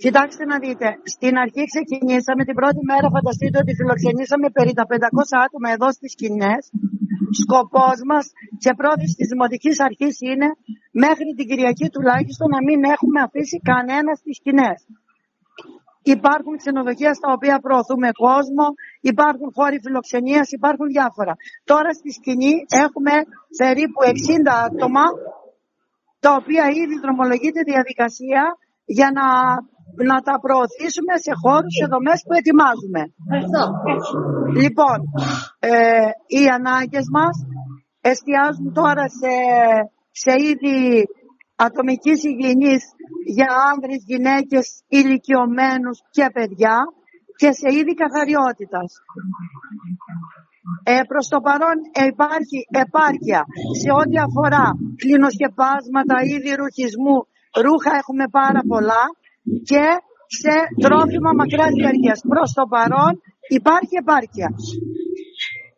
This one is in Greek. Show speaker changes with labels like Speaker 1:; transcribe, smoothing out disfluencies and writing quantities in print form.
Speaker 1: Κοιτάξτε να δείτε, στην αρχή ξεκινήσαμε την πρώτη μέρα, φανταστείτε ότι φιλοξενήσαμε περί τα 500 άτομα εδώ στις σκηνές. Σκοπός μας και πρόθεση της Δημοτικής Αρχής είναι μέχρι την Κυριακή τουλάχιστον να μην έχουμε αφήσει κανένα στις σκηνές. Υπάρχουν ξενοδοχεία στα οποία προωθούμε κόσμο, υπάρχουν χώροι φιλοξενίας, υπάρχουν διάφορα. Τώρα στη σκηνή έχουμε περίπου 60 άτομα, τα οποία ήδη δρομολογείται διαδικασία για να τα προωθήσουμε σε χώρους, σε δομές που ετοιμάζουμε. Λοιπόν, οι ανάγκες μας εστιάζουν τώρα σε είδη ατομικής υγιεινής για άνδρες, γυναίκες, ηλικιωμένους και παιδιά και σε είδη καθαριότητας. Προς το παρόν υπάρχει επάρκεια σε ό,τι αφορά κλινοσκεπάσματα, είδη ρουχισμού, ρούχα έχουμε πάρα πολλά και σε τρόφιμα μακράς διαρκείας. Προς το παρόν υπάρχει επάρκεια.